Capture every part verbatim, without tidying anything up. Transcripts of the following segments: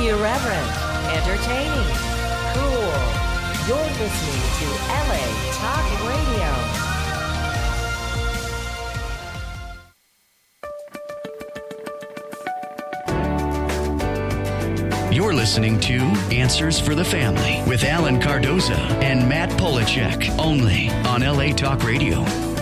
Irreverent, entertaining, cool. You're listening to L A Talk Radio. You're listening to Answers for the Family with Alan Cardoza and Matt Polachek, only on L A Talk Radio.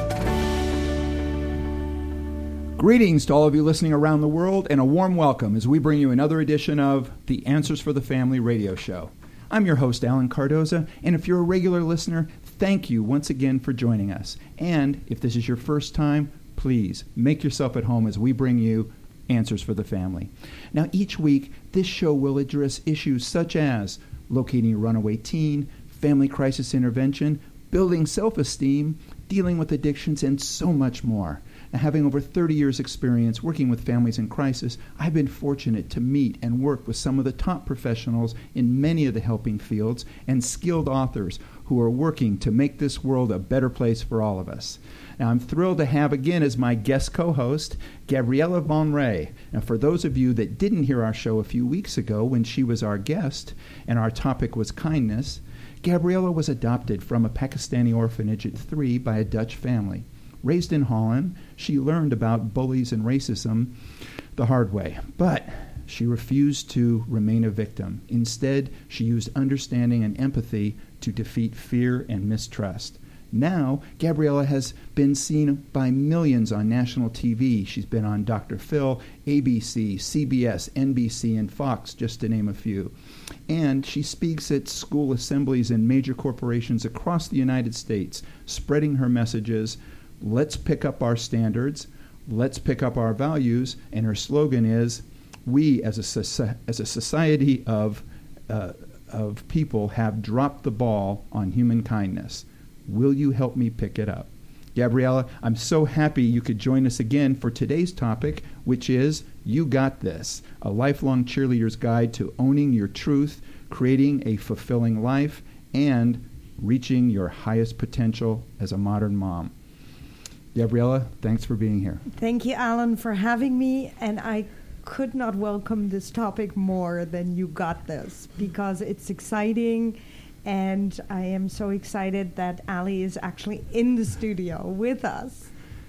Greetings to all of you listening around the world, and a warm welcome as we bring you another edition of the Answers for the Family radio show. I'm your host, Alan Cardoza, and if you're a regular listener, thank you once again for joining us. And if this is your first time, please make yourself at home as we bring you Answers for the Family. Now, each week, this show will address issues such as locating a runaway teen, family crisis intervention, building self-esteem, dealing with addictions, and so much more. Now, having over thirty years experience working with families in crisis, I've been fortunate to meet and work with some of the top professionals in many of the helping fields and skilled authors who are working to make this world a better place for all of us. Now, I'm thrilled to have again as my guest co-host, Gabriella Von Rey. Now, for those of you that didn't hear our show a few weeks ago when she was our guest and our topic was kindness, Gabriella was adopted from a Pakistani orphanage at three by a Dutch family. Raised in Holland, she learned about bullies and racism the hard way, but she refused to remain a victim. Instead, she used understanding and empathy to defeat fear and mistrust. Now, Gabriella has been seen by millions on national T V. She's been on Doctor Phil, A B C, C B S, N B C, and Fox, just to name a few. And she speaks at school assemblies in major corporations across the United States, spreading her messages. Let's pick up our standards. Let's pick up our values. And her slogan is, we as a, soci- as a society of, uh, of people have dropped the ball on human kindness. Will you help me pick it up? Gabriella, I'm so happy you could join us again for today's topic, which is You Got This, a lifelong cheerleader's guide to owning your truth, creating a fulfilling life, and reaching your highest potential as a modern mom. Gabriella, thanks for being here. Thank you, Alan, for having me. And I could not welcome this topic more than You Got This, because it's exciting. And I am so excited that Ali is actually in the studio with us.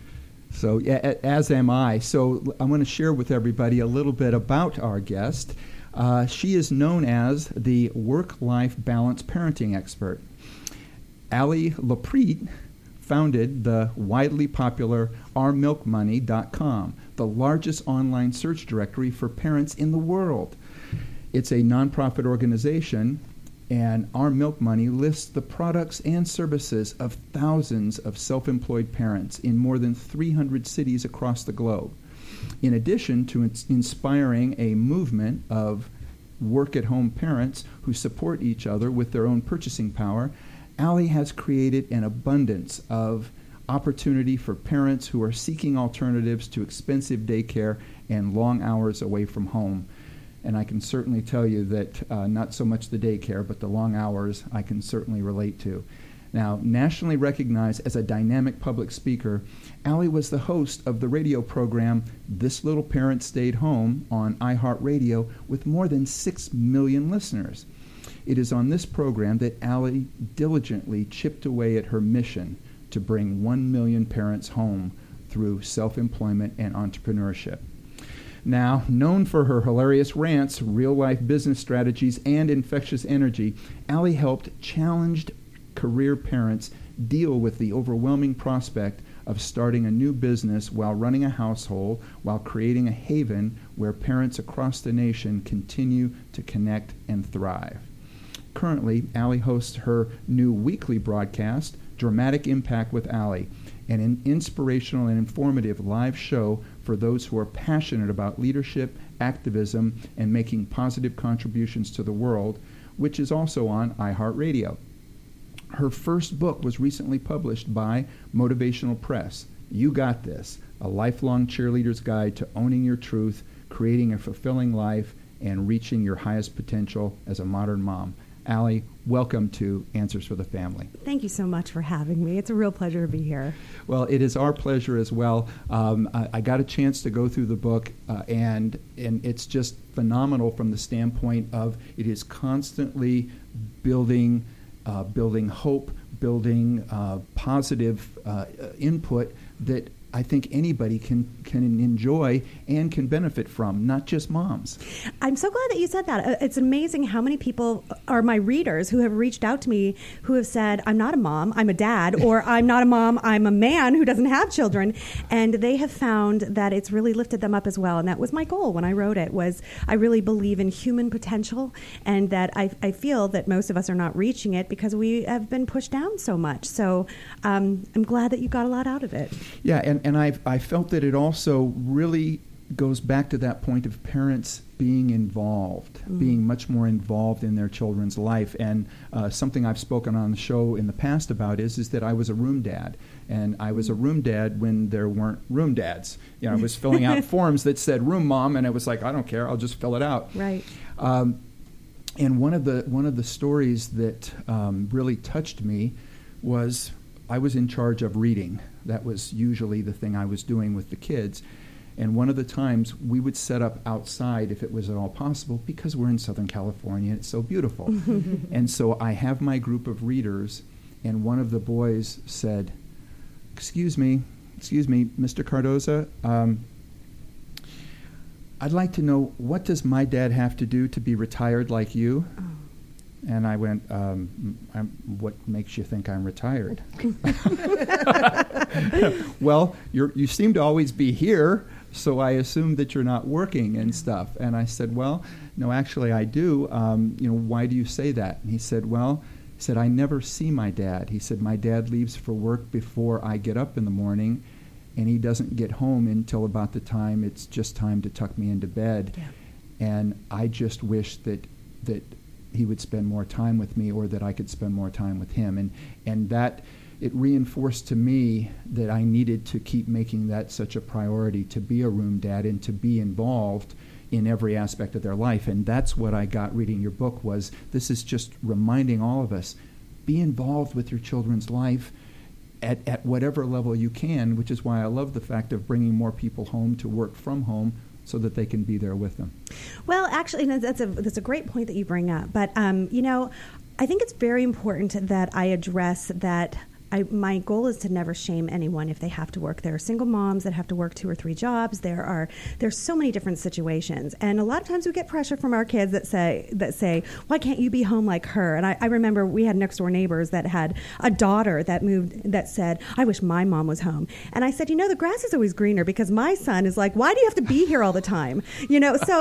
So, yeah, as am I. So I want to share with everybody a little bit about our guest. Uh, she is known as the work-life balance parenting expert. Ali Lapreet founded the widely popular our milk money dot com, the largest online search directory for parents in the world. It's a nonprofit organization, and Our Milk Money lists the products and services of thousands of self-employed parents in more than three hundred cities across the globe. In addition to ins- inspiring a movement of work-at-home parents who support each other with their own purchasing power, Ali has created an abundance of opportunity for parents who are seeking alternatives to expensive daycare and long hours away from home. And I can certainly tell you that uh, not so much the daycare, but the long hours I can certainly relate to. Now, nationally recognized as a dynamic public speaker, Ali was the host of the radio program This Little Parent Stayed Home on iHeartRadio with more than six million listeners. It is on this program that Ali diligently chipped away at her mission to bring one million parents home through self-employment and entrepreneurship. Now, known for her hilarious rants, real-life business strategies, and infectious energy, Ali helped challenged career parents deal with the overwhelming prospect of starting a new business while running a household, while creating a haven where parents across the nation continue to connect and thrive. Currently, Ali hosts her new weekly broadcast, Dramatic Impact with Ali, an inspirational and informative live show for those who are passionate about leadership, activism, and making positive contributions to the world, which is also on iHeartRadio. Her first book was recently published by Motivational Press, You Got This, a lifelong cheerleader's guide to owning your truth, creating a fulfilling life, and reaching your highest potential as a modern mom. Allie, welcome to Answers for the Family. Thank you so much for having me. It's a real pleasure to be here. Well, it is our pleasure as well. Um, I, I got a chance to go through the book, uh, and and it's just phenomenal from the standpoint of it is constantly building, uh, building hope, building uh, positive uh, input that I think anybody can, can enjoy and can benefit from, not just moms. I'm so glad that you said that. It's amazing how many people are my readers who have reached out to me who have said, I'm not a mom, I'm a dad, or I'm not a mom, I'm a man who doesn't have children. And they have found that it's really lifted them up as well. And that was my goal when I wrote it, was I really believe in human potential, and that I, I feel that most of us are not reaching it because we have been pushed down so much. So um, I'm glad that you got a lot out of it. Yeah, and And I I felt that it also really goes back to that point of parents being involved, mm. being much more involved in their children's life. And uh, something I've spoken on the show in the past about is is that I was a room dad. And I was a room dad when there weren't room dads. You know, I was filling out forms that said room mom, and it was like, I don't care, I'll just fill it out. Right. Um, and one of the one of the stories that um, really touched me was I was in charge of reading. That was usually the thing I was doing with the kids. And one of the times we would set up outside if it was at all possible, because we're in Southern California, it's so beautiful. And so I have my group of readers, and one of the boys said, excuse me, excuse me, Mister Cardoza, um, I'd like to know, what does my dad have to do to be retired like you? Oh. And I went, um, I'm, what makes you think I'm retired? Well, you're, you seem to always be here, so I assume that you're not working and stuff. And I said, well, no, actually I do. Um, you know, why do you say that? And he said, well, he said, I never see my dad. He said, my dad leaves for work before I get up in the morning, and he doesn't get home until about the time it's just time to tuck me into bed. Yeah. And I just wish that that he would spend more time with me, or that I could spend more time with him. And and that, it reinforced to me that I needed to keep making that such a priority, to be a room dad and to be involved in every aspect of their life. And that's what I got reading your book, was this is just reminding all of us, be involved with your children's life at, at whatever level you can, which is why I love the fact of bringing more people home to work from home, so that they can be there with them. Well, actually, that's a that's a great point that you bring up. But, um, you know, I think it's very important that I address that I, my goal is to never shame anyone if they have to work. There are single moms that have to work two or three jobs. There are there's so many different situations, and a lot of times we get pressure from our kids that say that say, "Why can't you be home like her?" And I, I remember we had next door neighbors that had a daughter that moved that said, "I wish my mom was home." And I said, "You know, the grass is always greener, because my son is like, why do you have to be here all the time?" You know, so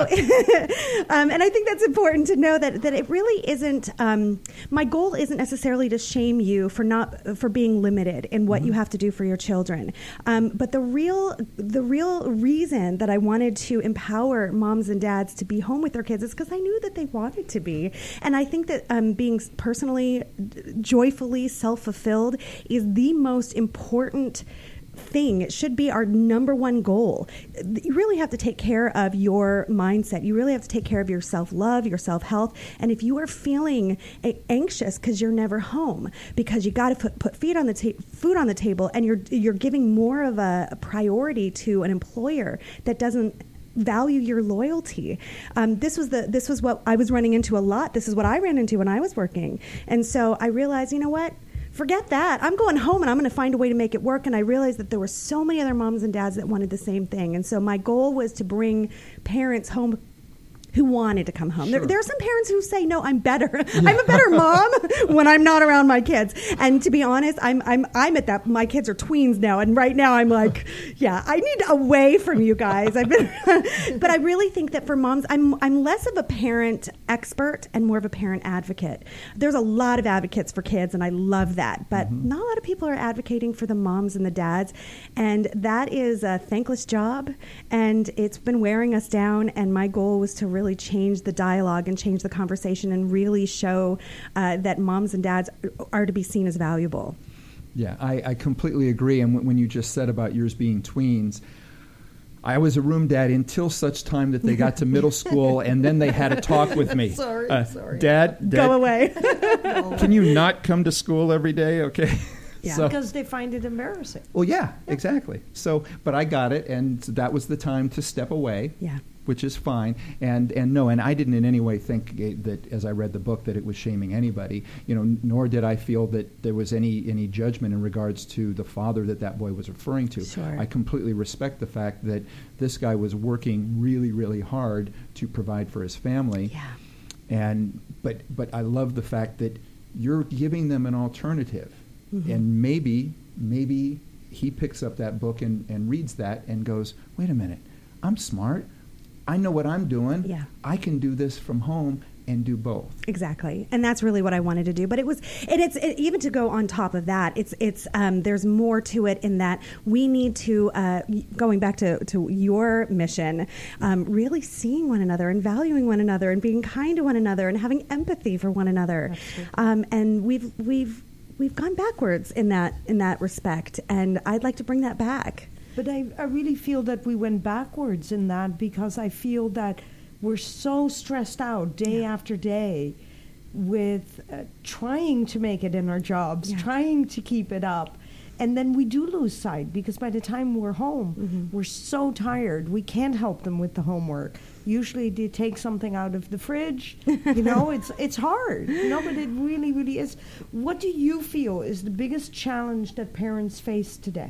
um, and I think that's important to know that that it really isn't. Um, my goal isn't necessarily to shame you for not for being limited in what mm-hmm. you have to do for your children. Um, but the real the real reason that I wanted to empower moms and dads to be home with their kids is because I knew that they wanted to be. And I think that um, being personally, joyfully self-fulfilled is the most important thing. It should be our number one goal. You really have to take care of your mindset. You really have to take care of your self-love, your self-health. And if you are feeling a- anxious because you're never home, because you got to put, put feed on the ta- food on the table, and you're you're giving more of a, a priority to an employer that doesn't value your loyalty. Um, this was the this was what I was running into a lot. This is what I ran into when I was working. And so I realized, you know what? Forget that. I'm going home and I'm going to find a way to make it work. And I realized that there were so many other moms and dads that wanted the same thing. And so my goal was to bring parents home who wanted to come home. Sure. There, there are some parents who say, no, I'm better. Yeah. I'm a better mom when I'm not around my kids. And to be honest, I'm I'm I'm at that. My kids are tweens now, and right now I'm like, yeah, I need away from you guys. I've been, but I really think that for moms, I'm I'm less of a parent expert and more of a parent advocate. There's a lot of advocates for kids, and I love that. But mm-hmm. not a lot of people are advocating for the moms and the dads, and that is a thankless job, and it's been wearing us down. And my goal was to really change the dialogue and change the conversation and really show uh, that moms and dads are to be seen as valuable. Yeah, I, I completely agree. And w- when you just said about yours being tweens, I was a room dad until such time that they got to middle school, and then they had a talk with me. Sorry, uh, sorry. Dad, Dad, Go away. can you not come to school every day? Okay. Yeah. So- Because they find it embarrassing. well, yeah, exactly. So, but I got it, and that was the time to step away. Yeah. Which is fine, and and no, and I didn't in any way think that as I read the book that it was shaming anybody, you know, nor did I feel that there was any any judgment in regards to the father that that boy was referring to. Sure. I completely respect the fact that this guy was working really, really hard to provide for his family. Yeah. And but but I love the fact that you're giving them an alternative, Mm-hmm. and maybe maybe he picks up that book and, and reads that and goes, wait a minute, I'm smart. I know what I'm doing. Yeah. I can do this from home and do both. Exactly, and that's really what I wanted to do. But it was, and it's it, even to go on top of that. It's it's um, there's more to it in that we need to uh, going back to to your mission, um, really seeing one another and valuing one another and being kind to one another and having empathy for one another. Um, and we've we've we've gone backwards in that in that respect, and I'd like to bring that back. But I, I really feel that we went backwards in that because I feel that we're so stressed out day Yeah. after day with uh, trying to make it in our jobs, Yeah. trying to keep it up. And then we do lose sight because by the time we're home, Mm-hmm. we're so tired. We can't help them with the homework. Usually they take something out of the fridge. You know, it's it's hard. You know, but it really, really is. What do you feel is the biggest challenge that parents face today?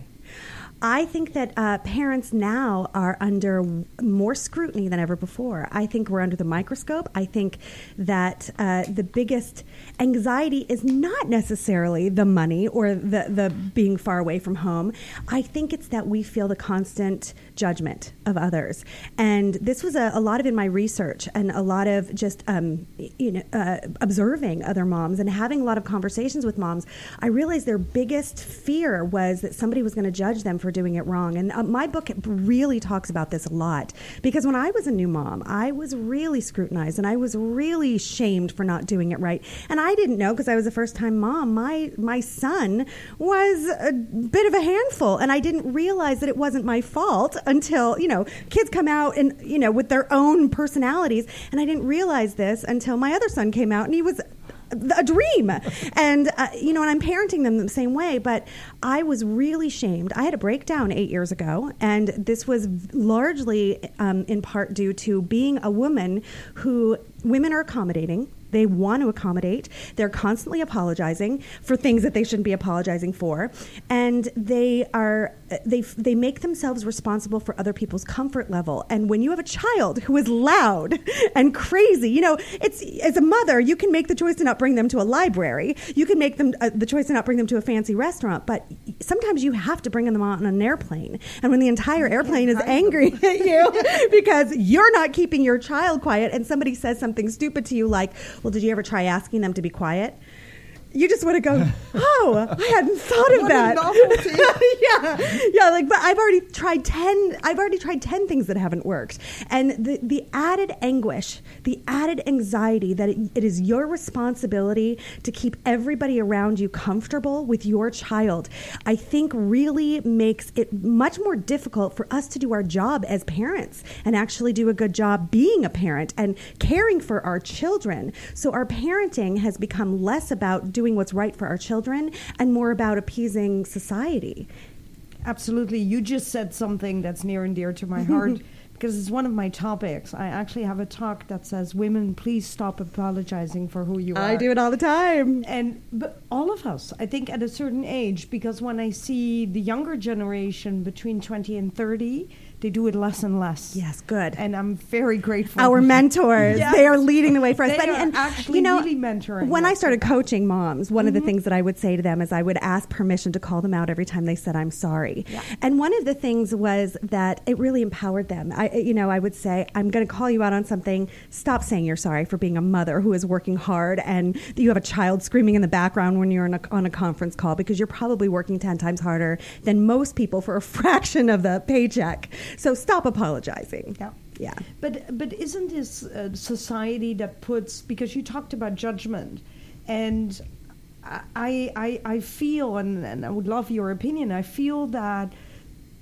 I think that uh, parents now are under w- more scrutiny than ever before. I think we're under the microscope. I think that uh, the biggest anxiety is not necessarily the money or the, the being far away from home. I think it's that we feel the constant judgment of others. And this was a, a lot of in my research and a lot of just um, y- you know uh, observing other moms and having a lot of conversations with moms. I realized their biggest fear was that somebody was going to judge them for doing it wrong. And uh, my book really talks about this a lot because when I was a new mom, I was really scrutinized and I was really shamed for not doing it right. And I didn't know because I was a first-time mom. My my son was a bit of a handful, and I didn't realize that it wasn't my fault until, you know, kids come out and, you know, with their own personalities. And I didn't realize this until my other son came out and he was a dream. And, uh, you know, and I'm parenting them the same way, but I was really shamed. I had a breakdown eight years ago, and this was largely um, in part due to being a woman who women are accommodating. They want to accommodate. They're constantly apologizing for things that they shouldn't be apologizing for, and they are they they make themselves responsible for other people's comfort level. And when you have a child who is loud and crazy, you know, it's as a mother, you can make the choice to not bring them to a library. You can make them uh, the choice to not bring them to a fancy restaurant, but sometimes you have to bring them on an airplane. And when the entire airplane is angry at you because you're not keeping your child quiet, and somebody says something stupid to you like, well, did you ever try asking them to be quiet? You just want to go, oh, I hadn't thought of What that. a novelty. yeah, yeah. Like, but I've already tried ten. I've already tried ten things that haven't worked, and the the added anguish, the added anxiety that it, it is your responsibility to keep everybody around you comfortable with your child, I think really makes it much more difficult for us to do our job as parents and actually do a good job being a parent and caring for our children. So our parenting has become less about doing what's right for our children and more about appeasing society. Absolutely. You just said something that's near and dear to my heart because it's one of my topics. I actually have a talk that says, women, please stop apologizing for who you are. I do it all the time. And but all of us, I think at a certain age, because when I see the younger generation between twenty and thirty, they do it less and less. Yes, good. And I'm very grateful. Our mentors, Yes. they are leading the way for us. They But- are and, actually you know, really mentoring when I us. started coaching moms, one of the things that I would say to them is I would ask permission to call them out every time they said, I'm sorry. Yeah. And one of the things was that it really empowered them. I, you know, I would say, I'm going to call you out on something. Stop saying you're sorry for being a mother who is working hard and you have a child screaming in the background when you're on a, on a conference call because you're probably working ten times harder than most people for a fraction of the paycheck. So stop apologizing. Yeah. Yeah. But but isn't this a society that puts, because you talked about judgment, and I I, I feel, and, and I would love your opinion, I feel that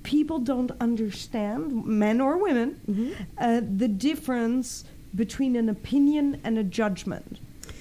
people don't understand, men or women, mm-hmm. uh, the difference between an opinion and a judgment.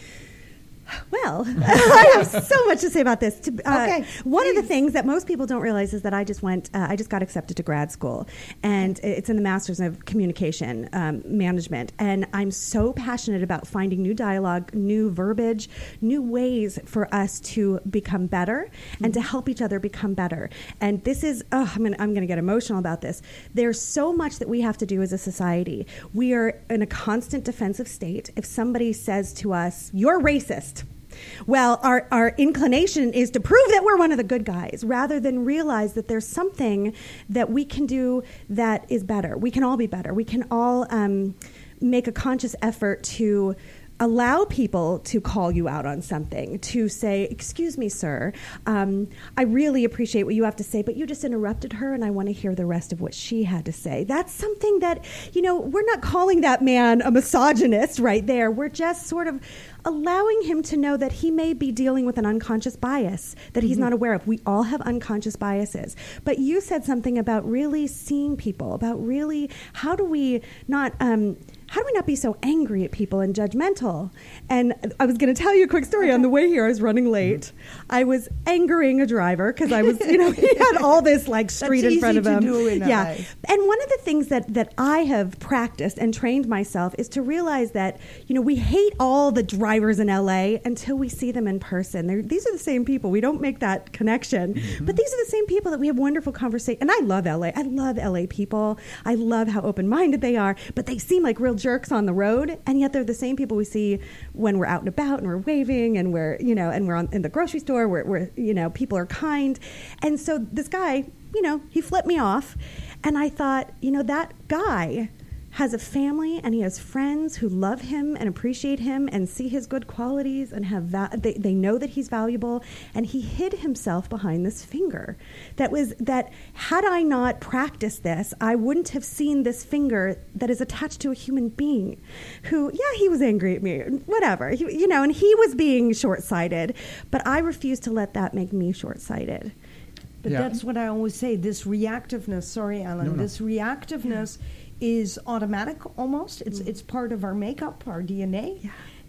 Well, I have so much to say about this. To, uh, okay, one please. of the things that most people don't realize is that I just went, uh, I just got accepted to grad school, and it's in the Masters of Communication um, Management. And I'm so passionate about finding new dialogue, new verbiage, new ways for us to become better mm-hmm. and to help each other become better. And this is, oh, I'm going I'm to get emotional about this. There's so much that we have to do as a society. We are in a constant defensive state. If somebody says to us, "You're racist," well, our, our inclination is to prove that we're one of the good guys rather than realize that there's something that we can do that is better. We can all be better. We can all um, make a conscious effort to allow people to call you out on something, to say, "Excuse me, sir, um, I really appreciate what you have to say, but you just interrupted her and I want to hear the rest of what she had to say." That's something that, you know, we're not calling that man a misogynist right there. We're just sort of allowing him to know that he may be dealing with an unconscious bias that he's mm-hmm. not aware of. We all have unconscious biases. But you said something about really seeing people, about really, how do we not... Um, How do we not be so angry at people and judgmental? And I was going to tell you a quick story. Okay. On the way here, I was running late. I was angering a driver because I was, you know, he had all this like street That's in front of him. To do in yeah. L A. And one of the things that, that I have practiced and trained myself is to realize that, you know, we hate all the drivers in L A until we see them in person. They're, these are the same people. We don't make that connection. Mm-hmm. But these are the same people that we have wonderful conversation. And I love L A. I love L A people. I love how open-minded they are. But they seem like real jerks on the road, and yet they're the same people we see when we're out and about and we're waving and we're, you know, and we're on, in the grocery store where we're, you know, people are kind. And so this guy, you know, he flipped me off, and I thought, you know, that guy has a family and he has friends who love him and appreciate him and see his good qualities and have va- they, they know that he's valuable, and he hid himself behind this finger. That was that had I not practiced this, I wouldn't have seen this finger that is attached to a human being who, yeah, he was angry at me, whatever, he, you know, and he was being short-sighted, but I refused to let that make me short-sighted. But yeah. that's what I always say, this reactiveness, sorry, Alan, no, no. this reactiveness yeah. is automatic almost. It's mm. it's part of our makeup, our D N A. Yeah.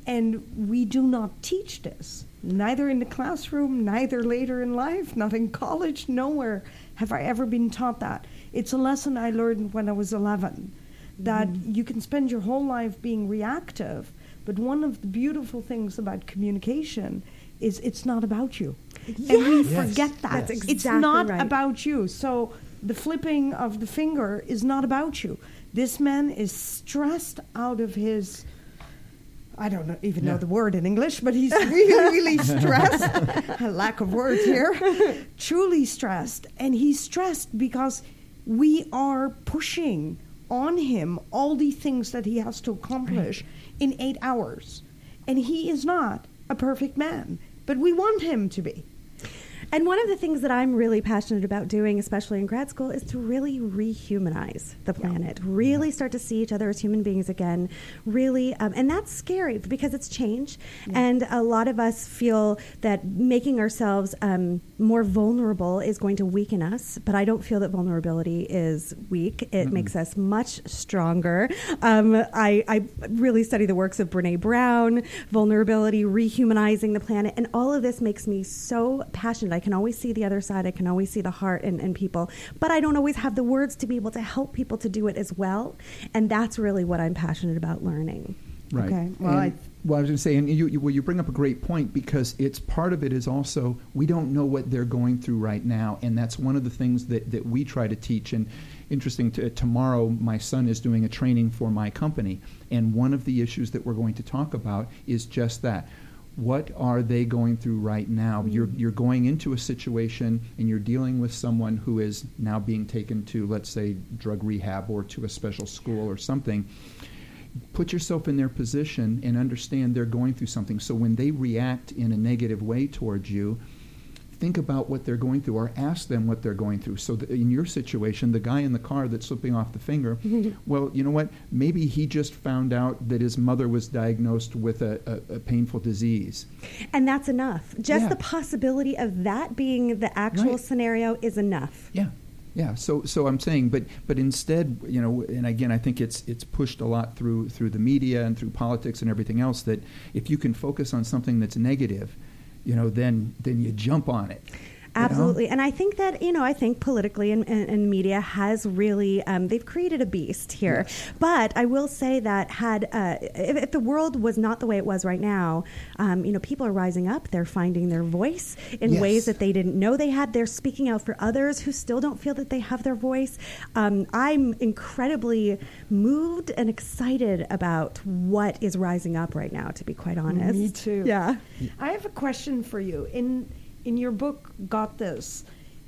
And we do not teach this, neither in the classroom, neither later in life, not in college, nowhere have I ever been taught that. It's a lesson I learned when I was eleven, that mm. you can spend your whole life being reactive, but one of the beautiful things about communication is it's not about you. Yes. And we Yes. forget that. That's exactly it's not right. about you. So the flipping of the finger is not about you. This man is stressed out of his, I don't know, even yeah. know the word in English, but he's really, really stressed. A lack of words here. Truly stressed. And he's stressed because we are pushing on him all the things that he has to accomplish right. in eight hours. And he is not a perfect man, but we want him to be. And one of the things that I'm really passionate about doing, especially in grad school, is to really rehumanize the planet, yeah. really start to see each other as human beings again, really, um, and that's scary because it's change, yeah. and a lot of us feel that making ourselves um, more vulnerable is going to weaken us, but I don't feel that vulnerability is weak. It mm-hmm. makes us much stronger. Um, I, I really study the works of Brene Brown, vulnerability, rehumanizing the planet, and all of this makes me so passionate. I can always see the other side. I can always see the heart in, in people, but I don't always have the words to be able to help people to do it as well. And that's really what I'm passionate about learning. Right. Okay. Well, and, I, well, I was going to say, and you, you, well, you bring up a great point, because it's part of it is also we don't know what they're going through right now, and that's one of the things that, that we try to teach. And interesting, to, tomorrow my son is doing a training for my company, and one of the issues that we're going to talk about is just that. What are they going through right now? Mm-hmm. You're you're going into a situation and you're dealing with someone who is now being taken to, let's say, drug rehab or to a special school or something. Put yourself in their position and understand they're going through something. So when they react in a negative way towards you, think about what they're going through, or ask them what they're going through. So that in your situation, the guy in the car that's slipping off the finger, well, you know what? Maybe he just found out that his mother was diagnosed with a, a, a painful disease. And that's enough. Just yeah. the possibility of that being the actual right. scenario is enough. Yeah. Yeah, so so I'm saying, but but instead, you know, and again, I think it's it's pushed a lot through through the media and through politics and everything else, that if you can focus on something that's negative, you know, then then you jump on it. Absolutely. And I think that, you know, I think politically and, and, and media has really, um, they've created a beast here. Yes. But I will say that had, uh, if, if the world was not the way it was right now, um, you know, people are rising up. They're finding their voice in yes. ways that they didn't know they had. They're speaking out for others who still don't feel that they have their voice. Um, I'm incredibly moved and excited about what is rising up right now, to be quite honest. Me too. Yeah. I have a question for you. In In your book, Got This,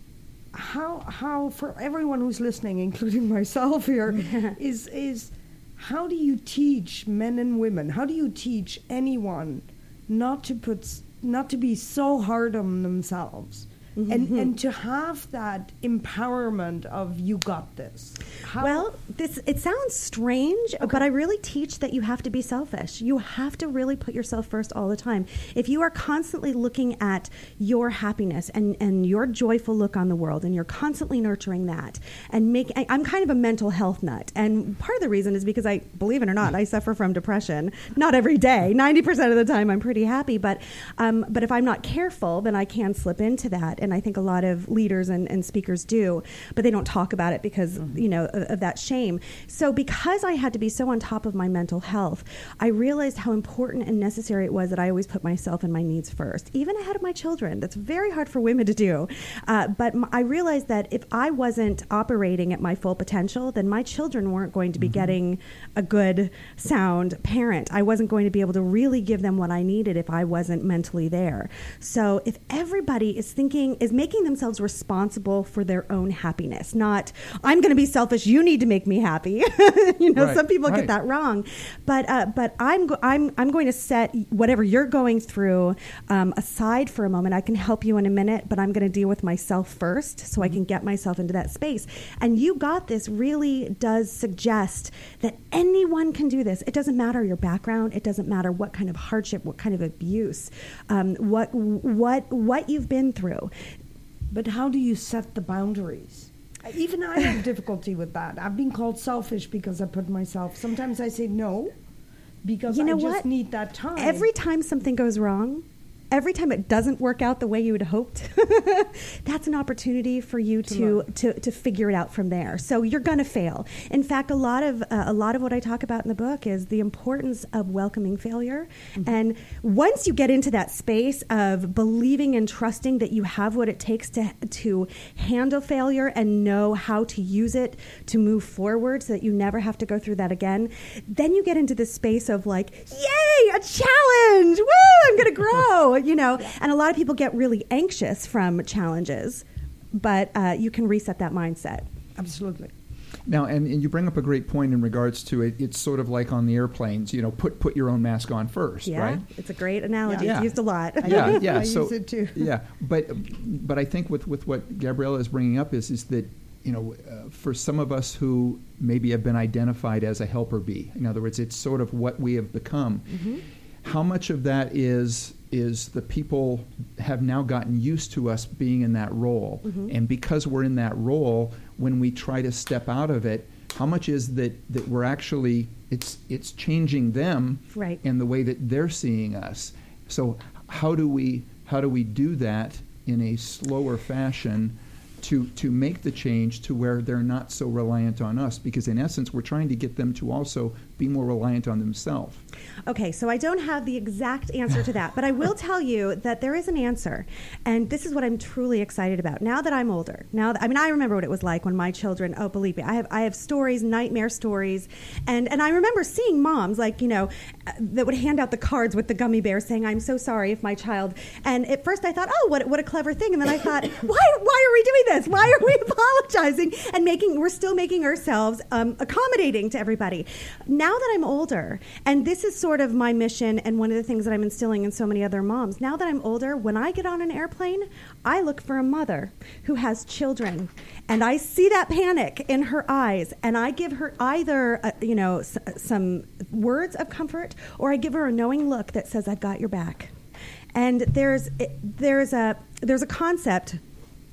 how how for everyone who's listening, including myself here, is is how do you teach men and women? How do you teach anyone not to put not to be so hard on themselves, mm-hmm. and and to have that empowerment of you got this? How? Well, this it sounds strange, okay. but I really teach that you have to be selfish. You have to really put yourself first all the time. If you are constantly looking at your happiness and, and your joyful look on the world, and you're constantly nurturing that, and make I, I'm kind of a mental health nut, and part of the reason is because I, believe it or not, I suffer from depression. Not every day. ninety percent of the time I'm pretty happy, but um, but if I'm not careful, then I can slip into that, and I think a lot of leaders and, and speakers do, but they don't talk about it because, mm-hmm. you know, of, of that shame. So because I had to be so on top of my mental health, I realized how important and necessary it was that I always put myself and my needs first, even ahead of my children. That's very hard for women to do. Uh, but m- I realized that if I wasn't operating at my full potential, then my children weren't going to be mm-hmm. getting a good, sound parent. I wasn't going to be able to really give them what I needed if I wasn't mentally there. So if everybody is thinking, is making themselves responsible for their own happiness, not, I'm going to be selfish, you need to make me happy. you know, right, some people right. get that wrong. But uh, but I'm go- I'm I'm going to set whatever you're going through um, aside for a moment. I can help you in a minute, but I'm going to deal with myself first, so mm-hmm. I can get myself into that space. And You Got This really does suggest that anyone can do this. It doesn't matter your background. It doesn't matter what kind of hardship, what kind of abuse, um, what what what you've been through. But how do you set the boundaries? Even I have difficulty with that. I've been called selfish because I put myself. Sometimes I say no because you know I just what? need that time. Every time something goes wrong, every time it doesn't work out the way you had hoped, that's an opportunity for you to, to, to, to figure it out from there. So you're going to fail. In fact, a lot of uh, a lot of what I talk about in the book is the importance of welcoming failure. Mm-hmm. And once you get into that space of believing and trusting that you have what it takes to to handle failure and know how to use it to move forward so that you never have to go through that again, then you get into this space of like, yay, a challenge! Woo, I'm going to grow! You know, and a lot of people get really anxious from challenges, but uh, you can reset that mindset. Absolutely. Now, and, and you bring up a great point in regards to it. It's sort of like on the airplanes, you know, put put your own mask on first, yeah, right? It's a great analogy. Yeah. It's used a lot. Yeah, yeah. I so, use it too. Yeah, but but I think with, with what Gabriella is bringing up is is that, you know, uh, for some of us who maybe have been identified as a helper bee, in other words, it's sort of what we have become. Mm-hmm. How much of that is is the people have now gotten used to us being in that role. Mm-hmm. And because we're in that role, when we try to step out of it, how much is that, that we're actually, it's it's changing them right. and the way that they're seeing us. So how do we how do we do that in a slower fashion to to make the change to where they're not so reliant on us? Because in essence, we're trying to get them to also be more reliant on themselves. Okay, so I don't have the exact answer to that, but I will tell you that there is an answer, and this is what I'm truly excited about. Now that I'm older, now that, I mean, I remember what it was like when my children, oh, believe me, I have I have stories, nightmare stories, and, and I remember seeing moms, like, you know, that would hand out the cards with the gummy bears saying, I'm so sorry if my child, and at first I thought, oh, what what a clever thing, and then I thought, why why are we doing this? Why are we apologizing and making, we're still making ourselves um, accommodating to everybody. Now that I'm older, and this is sort of my mission and one of the things that I'm instilling in so many other moms, now that I'm older, when I get on an airplane, I look for a mother who has children, and I see that panic in her eyes, and I give her either, uh, you know, s- some words of comfort, or I give her a knowing look that says, I've got your back. And there's there's a there's a concept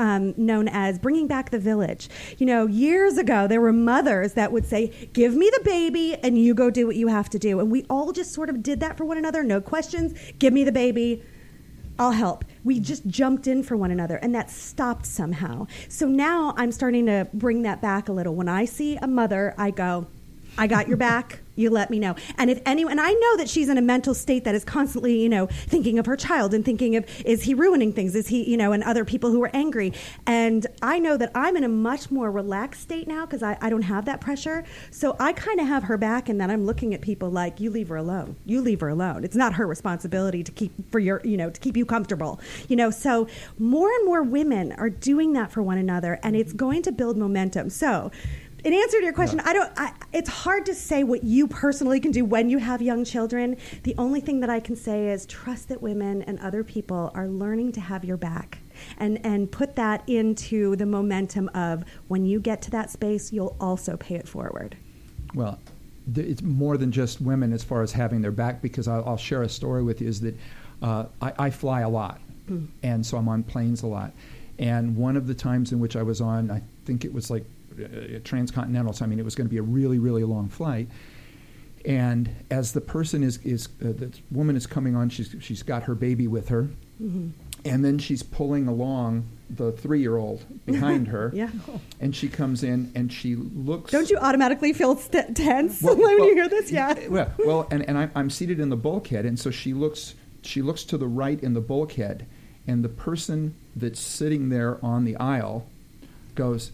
um, known as bringing back the village. You know, years ago, there were mothers that would say, give me the baby and you go do what you have to do. And we all just sort of did that for one another. No questions. Give me the baby. I'll help. We just jumped in for one another, and that stopped somehow. So now I'm starting to bring that back a little. When I see a mother, I go, I got your back. You let me know. And if anyone, and I know that she's in a mental state that is constantly, you know, thinking of her child and thinking of, is he ruining things? Is he, you know, and other people who are angry. And I know that I'm in a much more relaxed state now because I, I don't have that pressure. So I kind of have her back, and then I'm looking at people like, you leave her alone. You leave her alone. It's not her responsibility to keep for your, you know, to keep you comfortable. You know, so more and more women are doing that for one another, and it's going to build momentum. So in answer to your question, yeah. I don't. I, it's hard to say what you personally can do when you have young children. The only thing that I can say is trust that women and other people are learning to have your back, and and put that into the momentum of when you get to that space, you'll also pay it forward. Well, th- it's more than just women as far as having their back, because I'll, I'll share a story with you. Is that uh, I, I fly a lot, mm. and so I'm on planes a lot. And one of the times in which I was on, I think it was like Uh, transcontinental, so I mean it was going to be a really, really long flight. And as the person is, is uh, the woman is coming on, she's she's got her baby with her, mm-hmm. and then she's pulling along the three-year-old behind her, yeah. and she comes in and she looks. Don't you automatically feel st- tense well, when well, you hear this? Yeah. Well, well, and and I'm, I'm seated in the bulkhead, and so she looks she looks to the right in the bulkhead, and the person that's sitting there on the aisle goes,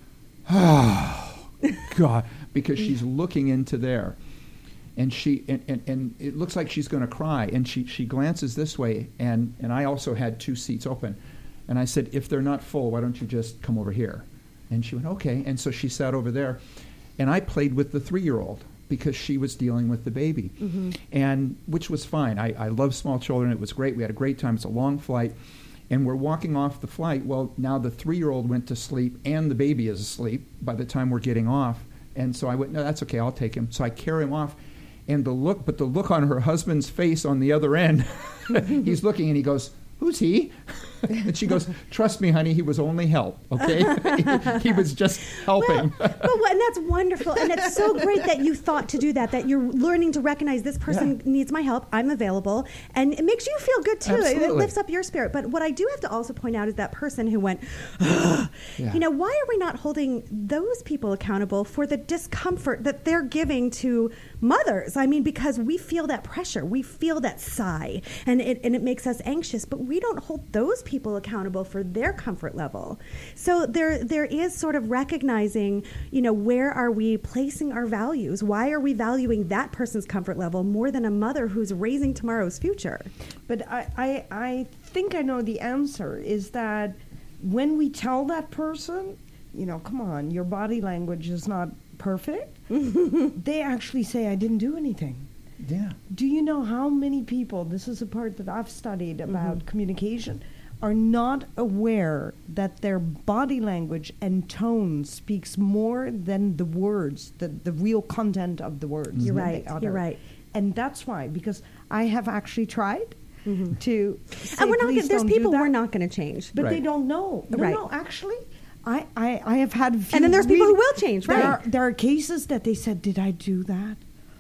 oh, God, because she's looking into there. And she and, and, and it looks like she's going to cry. And she, she glances this way, and, and I also had two seats open. And I said, if they're not full, why don't you just come over here? And she went, okay. And so she sat over there. And I played with the three-year-old because she was dealing with the baby, mm-hmm. and which was fine. I, I love small children. It was great. We had a great time. It's a long flight. And we're walking off the flight. Well, now the three-year-old went to sleep and the baby is asleep by the time we're getting off. And so I went, no, that's okay, I'll take him. So I carry him off. And the look, but the look on her husband's face on the other end, he's looking and he goes, who's he? And she goes, trust me, honey, he was only help, okay? he, he was just helping. Well, well, and that's wonderful. And it's so great that you thought to do that, that you're learning to recognize this person yeah. needs my help, I'm available. And it makes you feel good, too. Absolutely. It lifts up your spirit. But what I do have to also point out is that person who went, yeah. you know, why are we not holding those people accountable for the discomfort that they're giving to mothers? I mean, because we feel that pressure. We feel that sigh. And it, and it makes us anxious. But we don't hold those people people accountable for their comfort level. So there there is sort of recognizing, you know, where are we placing our values? Why are we valuing that person's comfort level more than a mother who's raising tomorrow's future? But I, I, I think I know the answer is that when we tell that person, you know, come on, your body language is not perfect, they actually say, I didn't do anything. Yeah. Do you know how many people, this is a part that I've studied about mm-hmm. communication, are not aware that their body language and tone speaks more than the words, the, the real content of the words. You're right, you're right. And that's why, because I have actually tried mm-hmm. to say, and we're not please gonna, there's don't people do that. we're not going to change. But right. they don't know. No, right. no, actually, I, I, I have had a few. And then there's really, people who will change, right? There are, there are cases that they said, did I do that?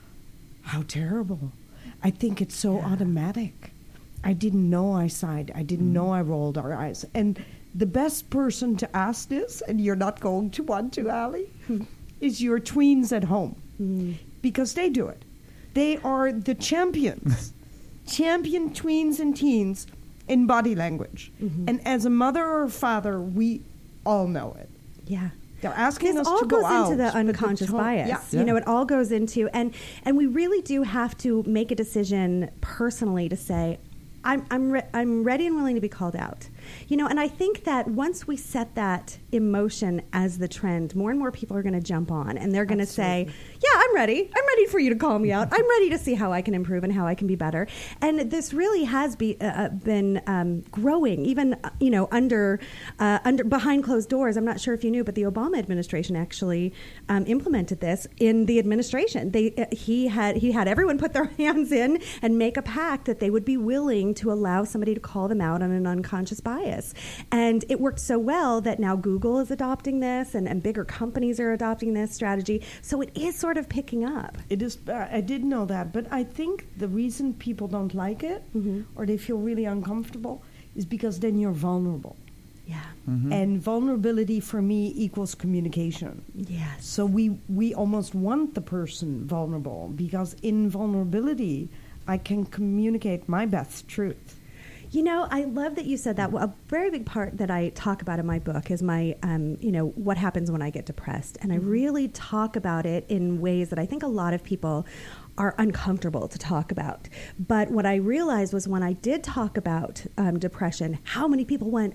How terrible. I think it's so yeah. automatic. I didn't know I sighed. I didn't mm. know I rolled our eyes. And the best person to ask this, and you're not going to want to, Allie, is your tweens at home. Mm. Because they do it. They are the champions. Champion tweens and teens in body language. Mm-hmm. And as a mother or father, we all know it. Yeah. They're asking this us all to go goes out, into the unconscious the to- bias. Yeah. You yeah. know, it all goes into, and and we really do have to make a decision personally to say, I'm I'm re- I'm ready and willing to be called out. You know, and I think that once we set that emotion as the trend, more and more people are going to jump on, and they're going to say, yeah, I'm ready. I'm ready for you to call me out. I'm ready to see how I can improve and how I can be better. And this really has be, uh, been um, growing, even, uh, you know, under, uh, under behind closed doors. I'm not sure if you knew, but the Obama administration actually um, implemented this in the administration. They uh, he had he had everyone put their hands in and make a pact that they would be willing to allow somebody to call them out on an unconscious bias. bias. And it worked so well that now Google is adopting this, and, and bigger companies are adopting this strategy. So it is sort of picking up. It is. Uh, I did know that, but I think the reason people don't like it Mm-hmm. or they feel really uncomfortable is because then you're vulnerable. Yeah. Mm-hmm. And vulnerability for me equals communication. Yes. So we, we almost want the person vulnerable because in vulnerability, I can communicate my best truth. You know, I love that you said that. Well, a very big part that I talk about in my book is my, um, you know, what happens when I get depressed. And I really talk about it in ways that I think a lot of people are uncomfortable to talk about. But what I realized was when I did talk about um, depression, how many people went,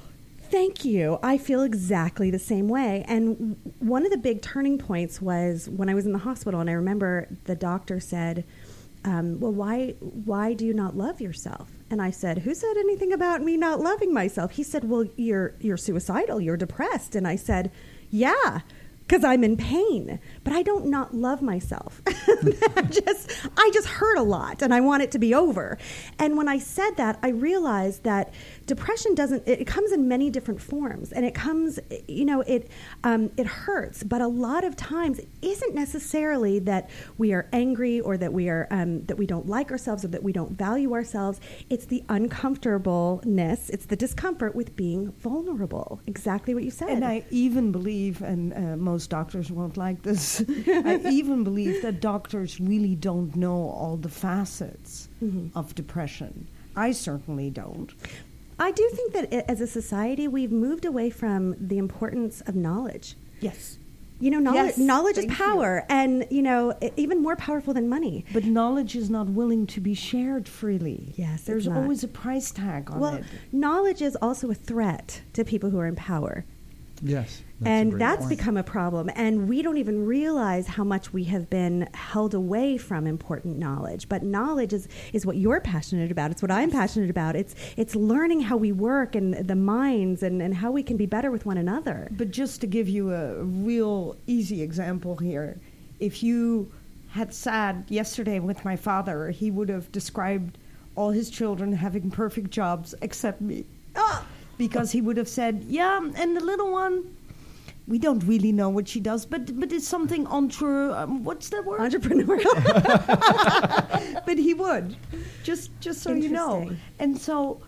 thank you. I feel exactly the same way. And one of the big turning points was when I was in the hospital, and I remember the doctor said, um, well, why why do you not love yourself? And I said, who said anything about me not loving myself? He said, well, you're you're suicidal, you're depressed. And I said, yeah, because I'm in pain, but I don't not love myself. just, I just hurt a lot, and I want it to be over. And when I said that, I realized that depression doesn't, it, it comes in many different forms, and it comes, you know, it um, it hurts, but a lot of times it isn't necessarily that we are angry or that we are um, that we don't like ourselves or that we don't value ourselves. It's the uncomfortableness, it's the discomfort with being vulnerable. Exactly what you said. And I even believe, and uh, most doctors won't like this, I even believe that doctors really don't know all the facets Mm-hmm. of depression. I certainly don't. I do think that i- as a society, we've moved away from the importance of knowledge. Yes. You know, knowledge, Yes, knowledge is thank power, and, you know, i- even more powerful than money. But knowledge is not willing to be shared freely. Yes, it's There's not. always a price tag on Well, it. knowledge is also a threat to people who are in power. Yes. That's a and great that's point. become a problem. And we don't even realize how much we have been held away from important knowledge. But knowledge is, is what you're passionate about. It's what I'm passionate about. It's it's learning how we work and the minds and, and how we can be better with one another. But just to give you a real easy example here, if you had sat yesterday with my father, he would have described all his children having perfect jobs except me. Ah! Because he would have said, yeah, and the little one, we don't really know what she does, but but it's something entre, um, what's that word? Entrepreneurial. But he would, just just so you know. Interesting. And so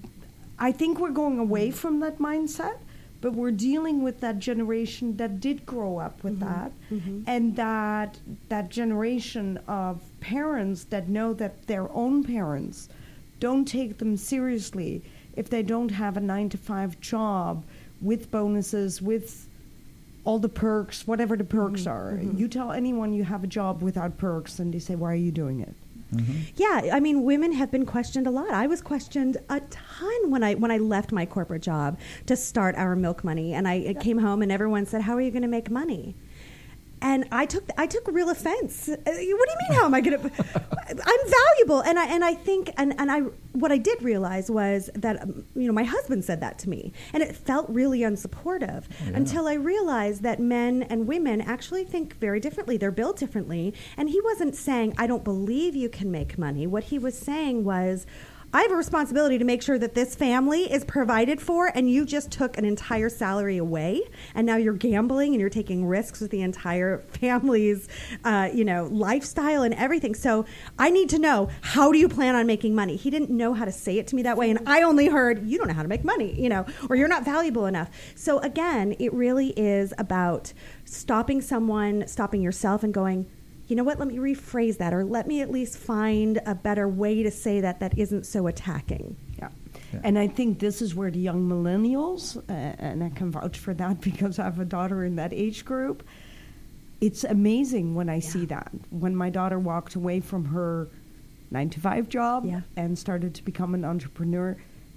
I think we're going away from that mindset, but we're dealing with that generation that did grow up with that, and that that generation of parents that know that their own parents don't take them seriously if they don't have a nine to five job with bonuses, with all the perks, whatever the perks are. You tell anyone you have a job without perks, and they say, why are you doing it? Yeah, I mean, women have been questioned a lot. I was questioned a ton when I when I left my corporate job to start Our Milk Money, and I came home and everyone said, "How are you going to make money?" And I took I took real offense. Uh, What do you mean? How am I going to? I'm valuable, and I and I think and, and I what I did realize was that um, you know my husband said that to me, and it felt really unsupportive Yeah. until I realized that men and women actually think very differently. They're built differently, and he wasn't saying I don't believe you can make money. What he was saying was, I have a responsibility to make sure that this family is provided for, and you just took an entire salary away, and now you're gambling and you're taking risks with the entire family's, uh, you know, lifestyle and everything. So I need to know, how do you plan on making money? He didn't know how to say it to me that way, and I only heard, you don't know how to make money, you know, or you're not valuable enough. So again, it really is about stopping someone, stopping yourself, and going, you know what, let me rephrase that, or let me at least find a better way to say that that isn't so attacking. Yeah. Yeah. And I think this is where the young millennials, uh, and I can vouch for that because I have a daughter in that age group, it's amazing when I see that. When my daughter walked away from her nine to five job Yeah. and started to become an entrepreneur,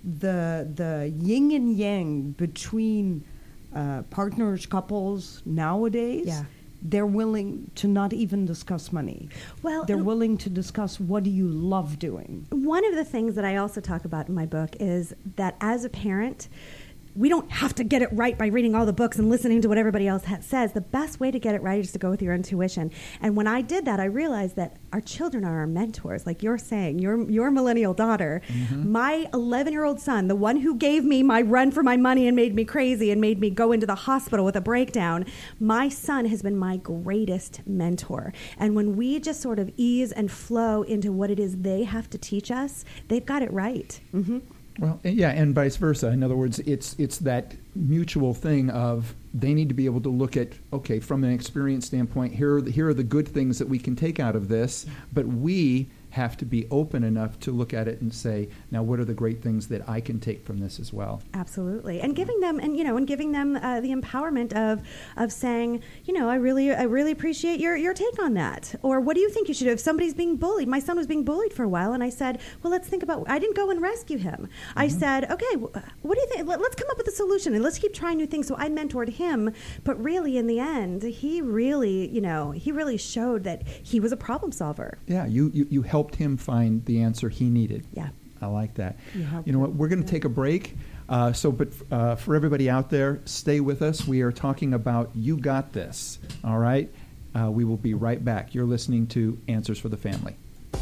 the the yin and yang between uh, partners, couples nowadays, Yeah. they're willing to not even discuss money. Well, They're and- willing to discuss, what do you love doing? One of the things that I also talk about in my book is that as a parent, we don't have to get it right by reading all the books and listening to what everybody else ha- says. The best way to get it right is to go with your intuition. And when I did that, I realized that our children are our mentors. Like you're saying, your your millennial daughter, mm-hmm. my eleven-year-old son, the one who gave me my run for my money and made me crazy and made me go into the hospital with a breakdown, my son has been my greatest mentor. And when we just sort of ease and flow into what it is they have to teach us, they've got it right. Mm-hmm. Well, yeah, and vice versa. In other words, it's it's that mutual thing of they need to be able to look at, okay, from an experience standpoint, here are the, here are the good things that we can take out of this, but we have to be open enough to look at it and say, now what are the great things that I can take from this as well? Absolutely. And giving them, and you know, and giving them uh, the empowerment of of saying, you know, I really I really appreciate your, your take on that. Or what do you think you should do if somebody's being bullied? My son was being bullied for a while, and I said, well, let's think about, I didn't go and rescue him. Mm-hmm. I said, okay, what do you think? Let, let's come up with a solution and let's keep trying new things. So I mentored him, but really in the end, he really, you know, he really showed that he was a problem solver. Yeah, you, you, you helped him find the answer he needed. Yeah. I like that. You, you know what? We're going to yeah. take a break. Uh, so, but uh, for everybody out there, stay with us. We are talking about You Got This. All right? Uh, we will be right back. You're listening to Answers for the Family.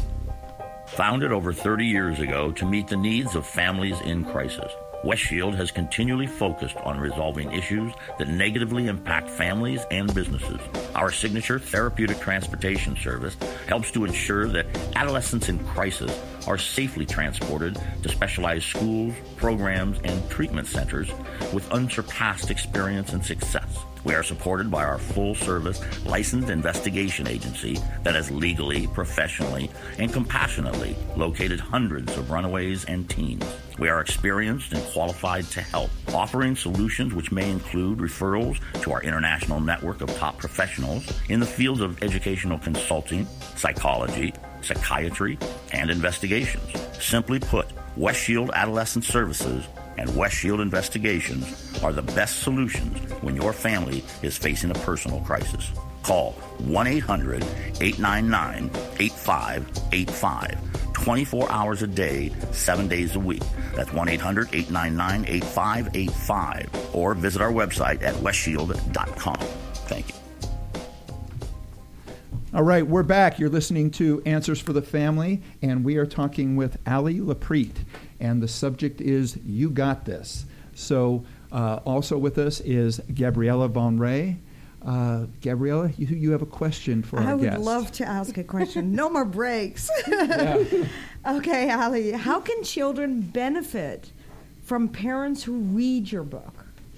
Founded over thirty years ago to meet the needs of families in crisis, West Shield has continually focused on resolving issues that negatively impact families and businesses. Our signature therapeutic transportation service helps to ensure that adolescents in crisis are safely transported to specialized schools, programs, and treatment centers with unsurpassed experience and success. We are supported by our full-service licensed investigation agency that has legally, professionally, and compassionately located hundreds of runaways and teens. We are experienced and qualified to help, offering solutions which may include referrals to our international network of top professionals in the fields of educational consulting, psychology, psychiatry, and investigations. Simply put, West Shield Adolescent Services and West Shield Investigations are the best solutions when your family is facing a personal crisis. Call one eight hundred eight nine nine eight five eight five, twenty-four hours a day, seven days a week. That's one eight hundred eight nine nine eight five eight five, or visit our website at west shield dot com. Thank you. All right, we're back. You're listening to Answers for the Family, and we are talking with Allie Laprete, and the subject is You Got This. So uh, also with us is Gabriella Von Ray. Uh, Gabriella, you, you have a question for I our guest. I would love to ask a question. No more breaks. Okay, Allie, how can children benefit from parents who read your book?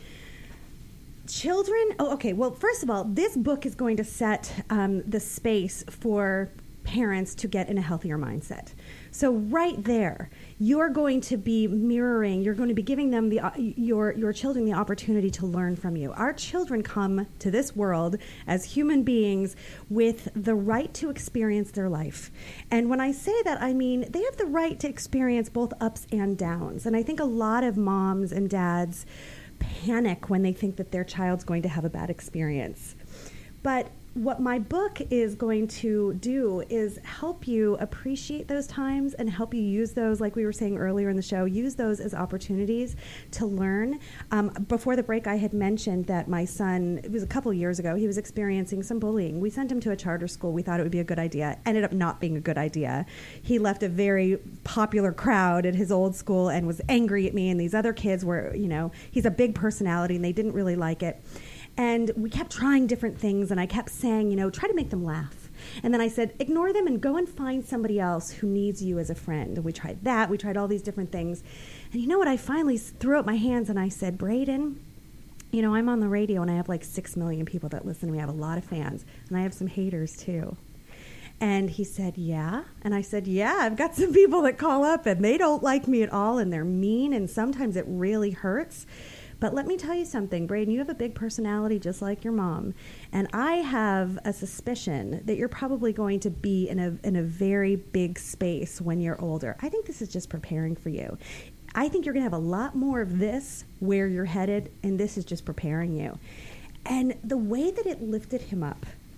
Children, oh, okay. Well, first of all, this book is going to set um, the space for parents to get in a healthier mindset. So right there, you're going to be mirroring, you're going to be giving them, the uh, your your children, the opportunity to learn from you. Our children come to this world as human beings with the right to experience their life. And when I say that, I mean they have the right to experience both ups and downs. And I think a lot of moms and dads panic when they think that their child's going to have a bad experience. But what my book is going to do is help you appreciate those times and help you use those, like we were saying earlier in the show, use those as opportunities to learn. Um, before the break, I had mentioned that my son, it was a couple years ago, he was experiencing some bullying. We sent him to a charter school. We thought it would be a good idea. Ended up not being a good idea. He left a very popular crowd at his old school and was angry at me, and these other kids were, you know, he's a big personality, and they didn't really like it. And we kept trying different things, and I kept saying, you know, try to make them laugh. And then I said, ignore them and go and find somebody else who needs you as a friend. And we tried that. We tried all these different things. And you know what? I finally threw up my hands, and I said, Braden, you know, I'm on the radio, and I have like six million people that listen to me. I have a lot of fans, and I have some haters, too. And he said, yeah. And I said, yeah, I've got some people that call up, and they don't like me at all, and they're mean, and sometimes it really hurts. But let me tell you something, Braden, you have a big personality just like your mom. And I have a suspicion that you're probably going to be in a in a very big space when you're older. I think this is just preparing for you. I think you're going to have a lot more of this where you're headed, and this is just preparing you. And the way that it lifted him up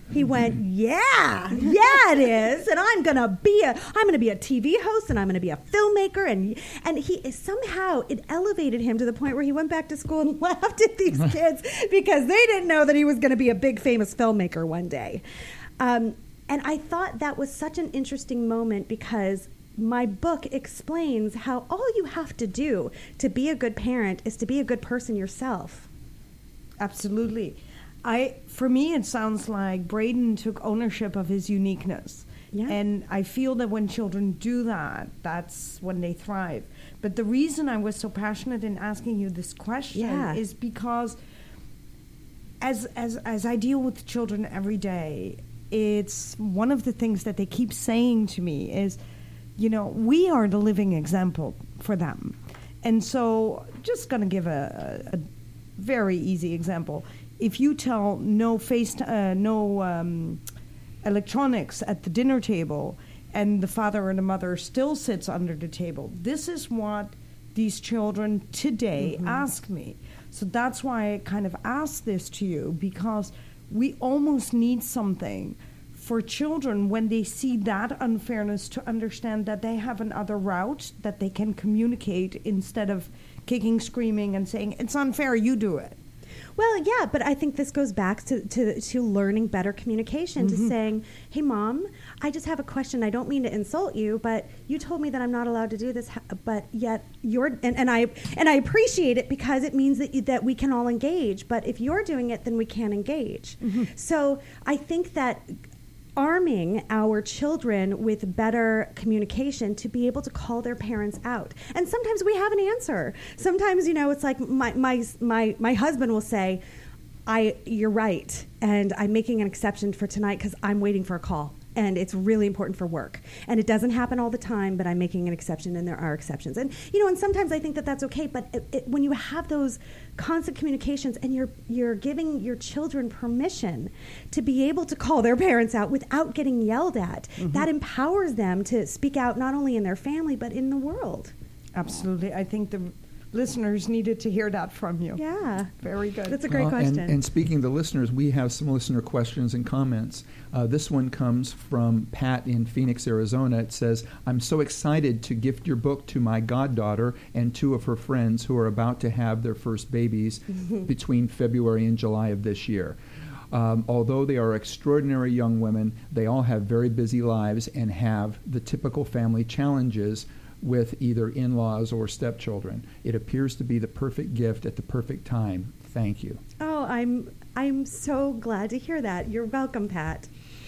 He went, yeah, yeah, it is, and I'm gonna be a, I'm gonna be a T V host, and I'm gonna be a filmmaker, and and he somehow it elevated him to the point where he went back to school and laughed at these kids because they didn't know that he was gonna be a big famous filmmaker one day, um, and I thought that was such an interesting moment because my book explains how all you have to do to be a good parent is to be a good person yourself. Absolutely. I, for me, it sounds like Braden took ownership of his uniqueness. Yeah. And I feel that when children do that, that's when they thrive. But the reason I was so passionate in asking you this question yeah. is because as, as, as I deal with children every day, it's one of the things that they keep saying to me is, you know, we are the living example for them. And so just going to give a, a, a very easy example. If you tell no face, uh, no um, electronics at the dinner table, and the father or the mother still sits under the table, this is what these children today mm-hmm. ask me. So that's why I kind of asked this to you, because we almost need something for children when they see that unfairness to understand that they have another route that they can communicate instead of kicking, screaming, and saying, it's unfair, you do it. Well, yeah, but I think this goes back to, to, to learning better communication, mm-hmm. to saying, hey, Mom, I just have a question. I don't mean to insult you, but you told me that I'm not allowed to do this, but yet you're, and, and I and I appreciate it because it means that you, that we can all engage. But if you're doing it, then we can't engage. Mm-hmm. So I think that arming our children with better communication to be able to call their parents out. And sometimes we have an answer. Sometimes, you know, it's like my my my, my husband will say, I you're right, and I'm making an exception for tonight because I'm waiting for a call. And it's really important for work. And it doesn't happen all the time, but I'm making an exception, and there are exceptions. And, you know, and sometimes I think that that's okay, but it, it, when you have those constant communications and you're you're giving your children permission to be able to call their parents out without getting yelled at, mm-hmm. that empowers them to speak out not only in their family, but in the world. Absolutely. I think the listeners needed to hear that from you. Yeah. Very good. That's a great well, question. And, and speaking of the listeners, we have some listener questions and comments. Uh, this one comes from Pat in Phoenix, Arizona. It says, I'm so excited to gift your book to my goddaughter and two of her friends who are about to have their first babies between February and July of this year. Um, although they are extraordinary young women, they all have very busy lives and have the typical family challenges with either in-laws or stepchildren. It appears to be the perfect gift at the perfect time. Thank you. Oh, I'm I'm so glad to hear that. You're welcome, Pat.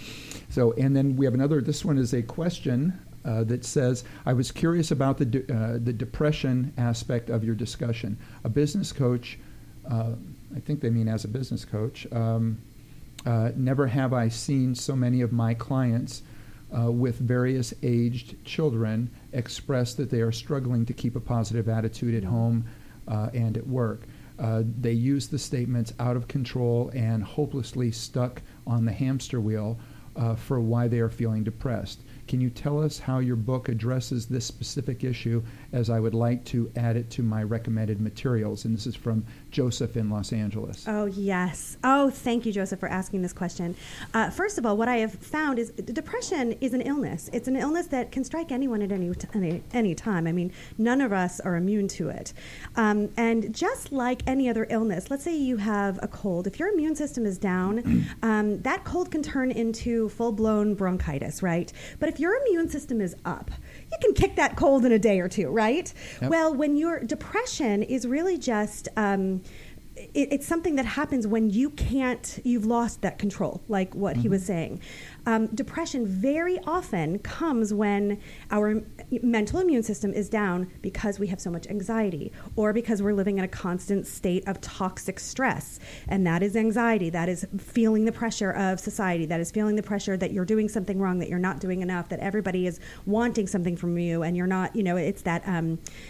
So, and then we have another, this one is a question uh, that says, I was curious about the de- uh, the depression aspect of your discussion. A business coach, uh, I think they mean as a business coach, um, uh, never have I seen so many of my clients Uh, with various aged children express that they are struggling to keep a positive attitude at home uh, and at work. Uh, they use the statements out of control and hopelessly stuck on the hamster wheel uh, for why they are feeling depressed. Can you tell us how your book addresses this specific issue, as I would like to add it to my recommended materials? And this is from Joseph in Los Angeles. Oh, yes. Oh, thank you, Joseph, for asking this question. Uh, first of all, what I have found is depression is an illness. It's an illness that can strike anyone at any, t- any, any time. I mean, none of us are immune to it. Um, and just like any other illness, let's say you have a cold. If your immune system is down, um, that cold can turn into full-blown bronchitis, right? But if your immune system is up, you can kick that cold in a day or two, right? Yep. Well, when your depression is really just, um, it, it's something that happens when you can't, you've lost that control, like what mm-hmm. he was saying. Um, depression very often comes when our mental immune system is down because we have so much anxiety, or because we're living in a constant state of toxic stress. And that is anxiety. That is feeling the pressure of society. That is feeling the pressure that you're doing something wrong, that you're not doing enough, that everybody is wanting something from you, and you're not, you know, it's that, um,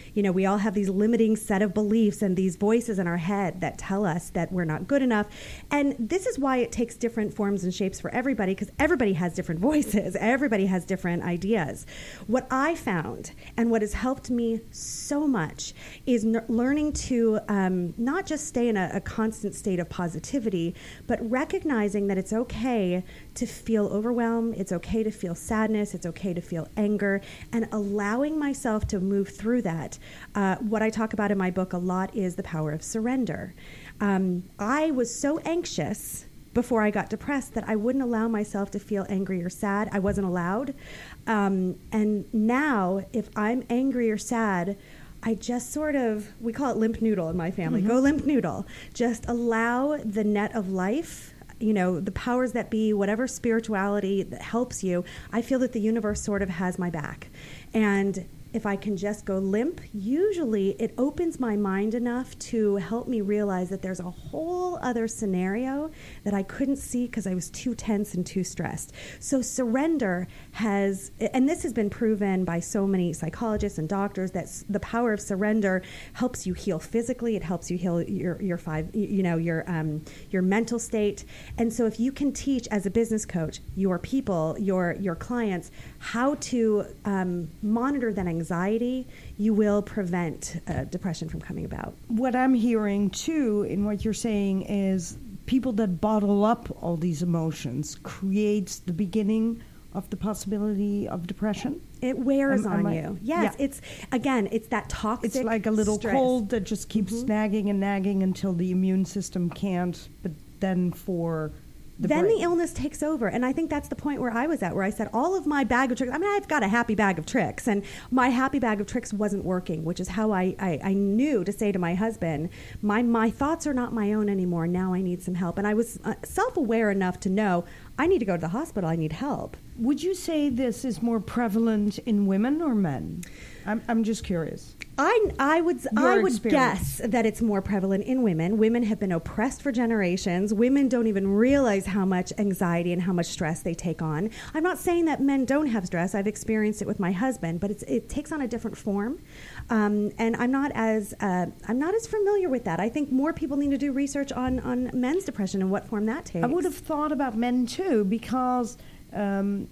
You know, we all have these limiting set of beliefs and these voices in our head that tell us that we're not good enough. And this is why it takes different forms and shapes for everybody, because everybody has different voices. Everybody has different ideas. What I found and what has helped me so much is n- learning to um, not just stay in a, a constant state of positivity, but recognizing that it's okay to feel overwhelmed, it's okay to feel sadness, it's okay to feel anger, and allowing myself to move through that. Uh, what I talk about in my book a lot is the power of surrender. Um, I was so anxious before I got depressed that I wouldn't allow myself to feel angry or sad. I wasn't allowed. Um, and now, if I'm angry or sad, I just sort of, we call it limp noodle in my family, mm-hmm. go limp noodle. Just allow the net of life, you know, the powers that be, whatever spirituality that helps you. I feel that the universe sort of has my back. And if I can just go limp, usually it opens my mind enough to help me realize that there's a whole other scenario that I couldn't see because I was too tense and too stressed. So surrender has, and this has been proven by so many psychologists and doctors, that the power of surrender helps you heal physically. It helps you heal your your five, you know, your um, your mental state. And so if you can teach as a business coach your people, your your clients, how to um, monitor that anxiety, anxiety, you will prevent uh, depression from coming about. What I'm hearing, too, in what you're saying is people that bottle up all these emotions creates the beginning of the possibility of depression. It wears am, on am you. I, Yes, yeah. it's, again, it's that toxic It's like a little stress. cold that just keeps mm-hmm. nagging and nagging until the immune system can't, but then for the then brain. the illness takes over. And I think that's the point where I was at, where I said all of my bag of tricks, I mean, I've got a happy bag of tricks, and my happy bag of tricks wasn't working, which is how I, I, I knew to say to my husband, my, my thoughts are not my own anymore. Now I need some help. And I was uh, self-aware enough to know I need to go to the hospital. I need help. Would you say this is more prevalent in women or men? I'm, I'm just curious. I, I would Your I would experience. guess that it's more prevalent in women. Women have been oppressed for generations. Women don't even realize how much anxiety and how much stress they take on. I'm not saying that men don't have stress. I've experienced it with my husband, but it's, it takes on a different form. Um, and I'm not as uh, I'm not as familiar with that. I think more people need to do research on, on men's depression and what form that takes. I would have thought about men too, because um,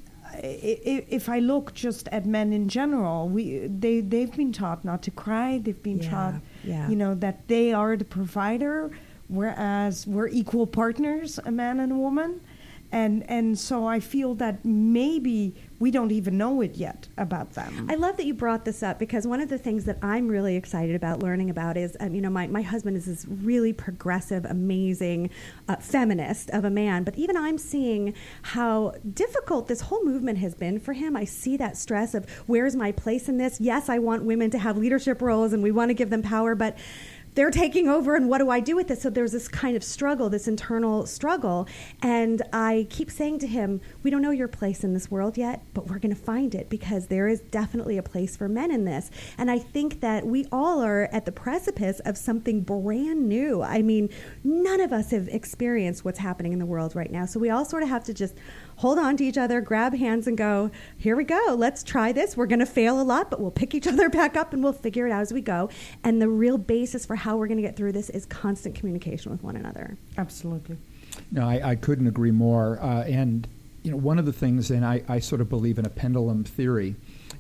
if I look just at men in general, we they they've been taught not to cry. They've been yeah, taught, yeah. you know, that they are the provider, whereas we're equal partners, a man and a woman, and and so I feel that maybe we don't even know it yet about them. I love that you brought this up, because one of the things that I'm really excited about learning about is, um, you know, my, my husband is this really progressive, amazing uh, feminist of a man, but even I'm seeing how difficult this whole movement has been for him. I see that stress of where's my place in this? Yes, I want women to have leadership roles and we want to give them power, but they're taking over, and what do I do with this? So there's this kind of struggle, this internal struggle, and I keep saying to him, we don't know your place in this world yet, but we're going to find it, because there is definitely a place for men in this. And I think that we all are at the precipice of something brand new. I mean, none of us have experienced what's happening in the world right now, so we all sort of have to just hold on to each other, grab hands, and go, here we go. Let's try this. We're going to fail a lot, but we'll pick each other back up and we'll figure it out as we go. And the real basis for how we're going to get through this is constant communication with one another. Absolutely. No, I, I couldn't agree more. Uh, and, you know, one of the things, and I, I sort of believe in a pendulum theory,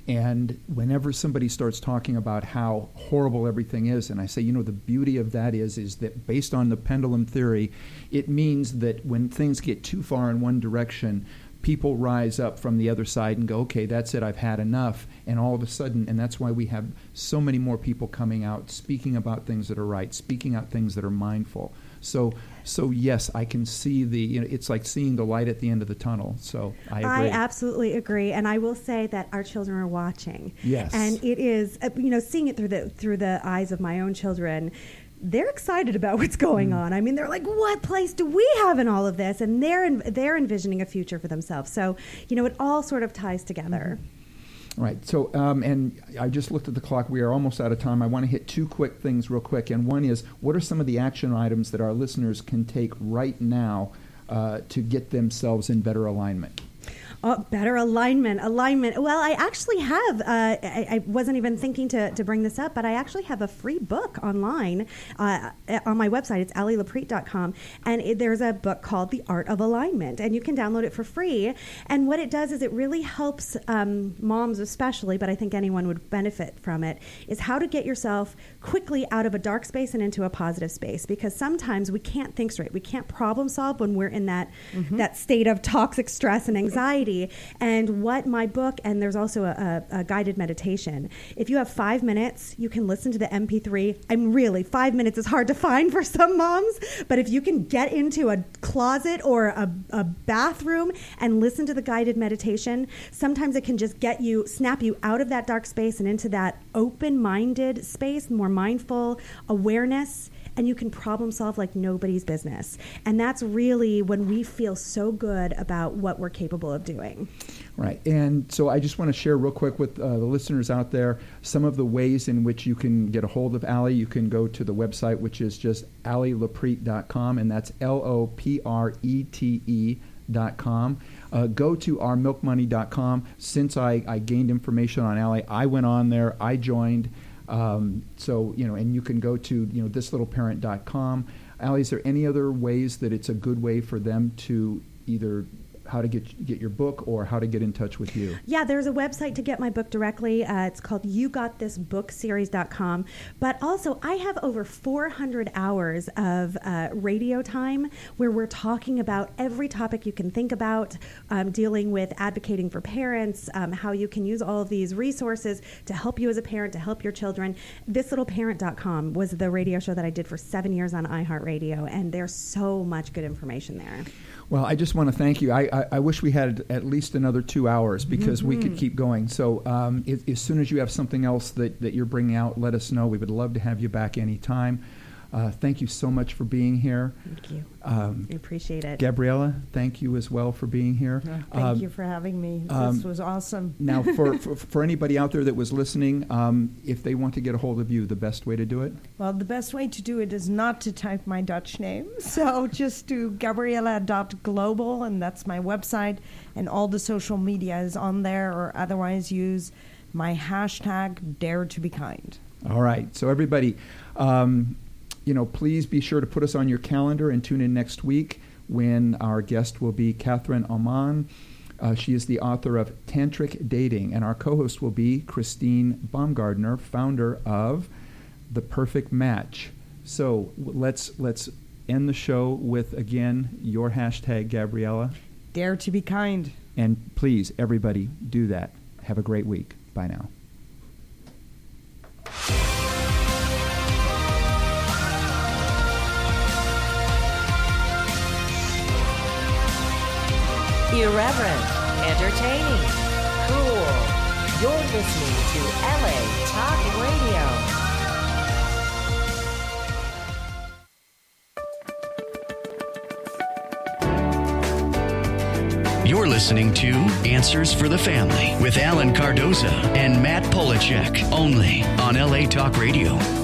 and whenever somebody starts talking about how horrible everything is, and I say, you know, the beauty of that is, is that based on the pendulum theory, it means that when things get too far in one direction, people rise up from the other side and go, okay, that's it, I've had enough. And all of a sudden, and that's why we have so many more people coming out, speaking about things that are right, speaking out things that are mindful. So, so yes, I can see the, you know, it's like seeing the light at the end of the tunnel. So I agree. I absolutely agree. And I will say that our children are watching. Yes. And it is, uh, you know, seeing it through the through the eyes of my own children, they're excited about what's going mm. on. I mean, they're like, what place do we have in all of this? And they're in, they're envisioning a future for themselves. So, you know, it all sort of ties together. Mm-hmm. Right. So, um, and I just looked at the clock. We are almost out of time. I want to hit two quick things real quick. And one is, what are some of the action items that our listeners can take right now uh, to get themselves in better alignment? Oh, better alignment, alignment. Well, I actually have, uh, I, I wasn't even thinking to, to bring this up, but I actually have a free book online uh, on my website. It's ali laprete dot com. And it, there's a book called The Art of Alignment. And you can download it for free. And what it does is it really helps um, moms especially, but I think anyone would benefit from it, is how to get yourself quickly out of a dark space and into a positive space. Because sometimes we can't think straight. We can't problem solve when we're in that, mm-hmm. that state of toxic stress and anxiety. And what my book, and there's also a, a, a guided meditation. If you have five minutes, you can listen to the M P three. I'm really, five minutes is hard to find for some moms, but if you can get into a closet or a, a bathroom and listen to the guided meditation, sometimes it can just get you, snap you out of that dark space and into that open-minded space, more mindful awareness, and you can problem solve like nobody's business. And that's really when we feel so good about what we're capable of doing. Right. And so I just want to share real quick with uh, the listeners out there some of the ways in which you can get a hold of Ali. You can go to the website, which is just ali laprete dot com, and that's L O P R E T E dot com. Uh, go to our milk money dot com. Since I, I gained information on Ali, I went on there, I joined. Um, so, you know, and you can go to, you know, this little parent dot com. Ali, is there any other ways that it's a good way for them to either how to get get your book or how to get in touch with you? Yeah, there's a website to get my book directly. Uh, it's called you got this book series dot com. But also, I have over four hundred hours of uh, radio time where we're talking about every topic you can think about, um, dealing with advocating for parents, um, how you can use all of these resources to help you as a parent, to help your children. this little parent dot com was the radio show that I did for seven years on iHeartRadio, and there's so much good information there. Well, I just want to thank you. I, I, I wish we had at least another two hours because mm-hmm. we could keep going. So um, if, as soon as you have something else that, that you're bringing out, let us know. We would love to have you back anytime. Uh, thank you so much for being here. Thank you. Um, I appreciate it. Gabriella, thank you as well for being here. Yeah, thank um, you for having me. Um, this was awesome. Now, for, for, for anybody out there that was listening, um, if they want to get a hold of you, the best way to do it? Well, the best way to do it is not to type my Dutch name. So just do gabriella dot global, and that's my website, and all the social media is on there, or otherwise use my hashtag Dare to Be Kind. All right. So everybody... Um, You know, please be sure to put us on your calendar and tune in next week when our guest will be Catherine Aman. Uh, she is the author of Tantric Dating, and our co-host will be Christine Baumgardner, founder of The Perfect Match. So let's let's end the show with, again, your hashtag, Gabriella. Dare to be kind. And please, everybody, do that. Have a great week. Bye now. Irreverent, entertaining, cool. You're listening to L A Talk Radio. You're listening to Answers for the Family with Alan Cardoza and Matt Polachek, only on L A Talk Radio.